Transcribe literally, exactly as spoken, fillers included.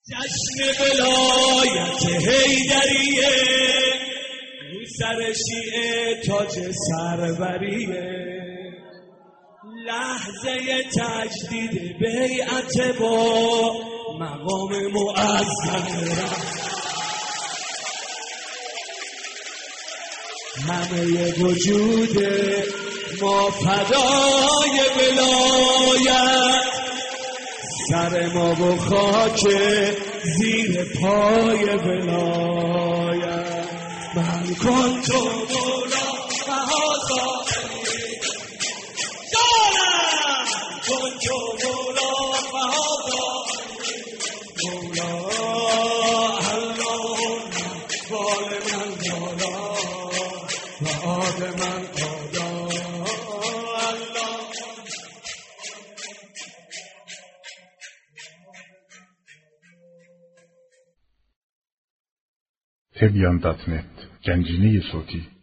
جشن ولایت حیدریه رو سر شیعه تاج سروریه، لحظه تجدید بیعت با مقام معظم همه وجود ما فدای ولایت، سر ما و خاک زیر پای ولایت. من کن تو مولا بهازا جانم، کن تو مولا بهازا مولا الله بال من مولا و آب من خدا الله. تبیان دات نت گنجینه صوتی